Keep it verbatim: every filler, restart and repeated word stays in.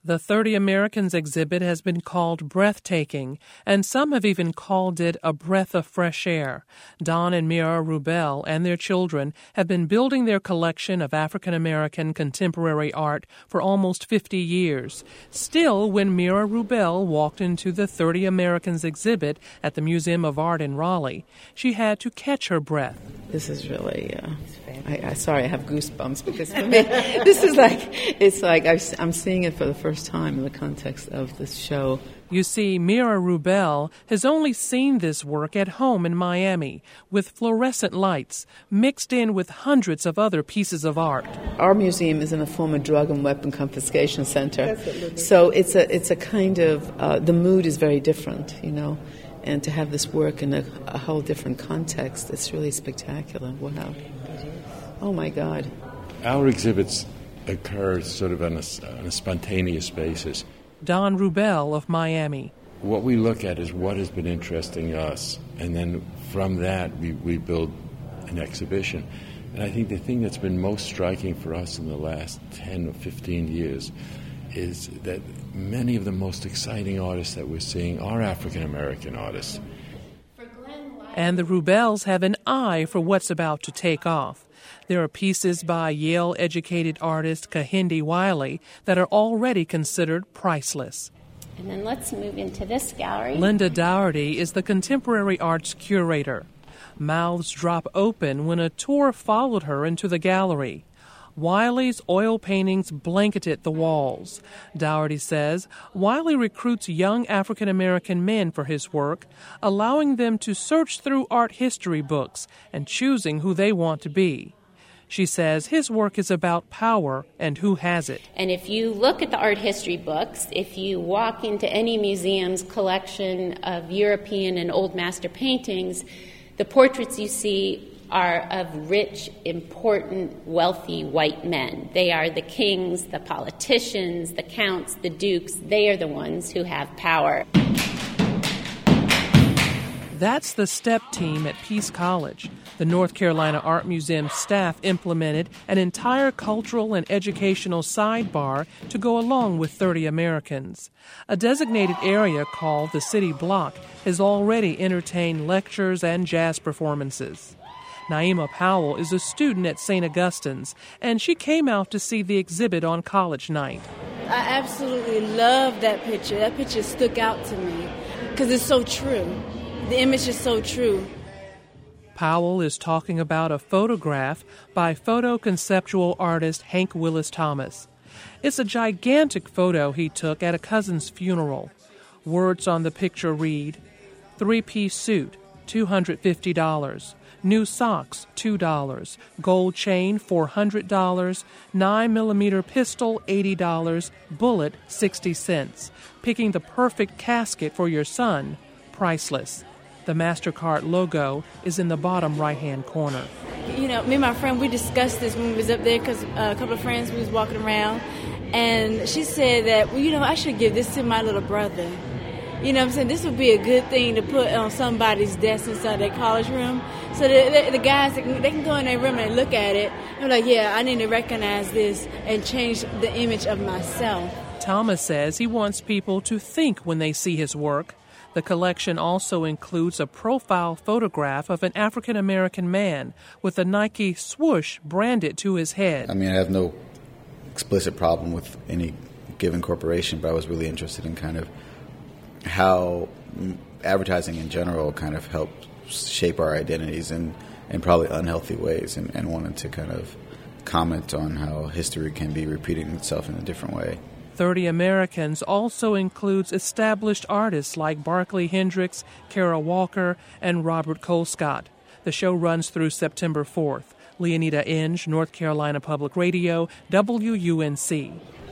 The thirty Americans exhibit has been called breathtaking, and some have even called it a breath of fresh air. Don and Mira Rubel and their children have been building their collection of African American contemporary art for almost fifty years. Still, when Mira Rubel walked into the thirty Americans exhibit at the Museum of Art in Raleigh, she had to catch her breath. This is really, uh, I, I sorry, I have goosebumps because for me, this is like, it's like I've, I'm seeing it for the first time in the context of this show. You see, Mira Rubel has only seen this work at home in Miami with fluorescent lights mixed in with hundreds of other pieces of art. Our museum is in a former drug and weapon confiscation center, so it's a it's a kind of uh, the mood is very different, you know. And to have this work in a, a whole different context, it's really spectacular. Wow. Oh, my God. Our exhibits occur sort of on a, on a spontaneous basis. Don Rubel of Miami. What we look at is what has been interesting us, and then from that we, we build an exhibition. And I think the thing that's been most striking for us in the last ten or fifteen years is that many of the most exciting artists that we're seeing are African-American artists. And the Rubels have an eye for what's about to take off. There are pieces by Yale-educated artist Kehinde Wiley that are already considered priceless. And then let's move into this gallery. Linda Dougherty is the contemporary arts curator. Mouths drop open when a tour followed her into the gallery. Wiley's oil paintings blanketed the walls. Dougherty says Wiley recruits young African-American men for his work, allowing them to search through art history books and choosing who they want to be. She says his work is about power and who has it. And if you look at the art history books, if you walk into any museum's collection of European and Old Master paintings, the portraits you see are of rich, important, wealthy white men. They are the kings, the politicians, the counts, the dukes. They are the ones who have power. That's the STEP team at Peace College. The North Carolina Art Museum staff implemented an entire cultural and educational sidebar to go along with thirty Americans. A designated area called the City Block has already entertained lectures and jazz performances. Naima Powell is a student at Saint Augustine's, and she came out to see the exhibit on college night. I absolutely love that picture. That picture stuck out to me because it's so true. The image is so true. Powell is talking about a photograph by photo-conceptual artist Hank Willis Thomas. It's a gigantic photo he took at a cousin's funeral. Words on the picture read, three-piece suit, two hundred fifty dollars. New socks, two dollars. Gold chain, four hundred dollars. nine millimeter pistol, eighty dollars. Bullet, sixty cents. Picking the perfect casket for your son, priceless. The MasterCard logo is in the bottom right-hand corner. You know, me and my friend, we discussed this when we was up there because uh, a couple of friends, we was walking around, and she said that, well, you know, I should give this to my little brother. You know what I'm saying? This would be a good thing to put on somebody's desk inside their college room. So the, the, the guys, they can, they can go in their room and look at it and be like, yeah, I need to recognize this and change the image of myself. Thomas says he wants people to think when they see his work. The collection also includes a profile photograph of an African-American man with a Nike swoosh branded to his head. I mean, I have no explicit problem with any given corporation, but I was really interested in kind of how advertising in general kind of helps shape our identities in, in probably unhealthy ways, and, and wanted to kind of comment on how history can be repeating itself in a different way. thirty Americans also includes established artists like Barclay Hendricks, Kara Walker, and Robert Colescott. The show runs through September fourth. Leonida Inge, North Carolina Public Radio, W U N C.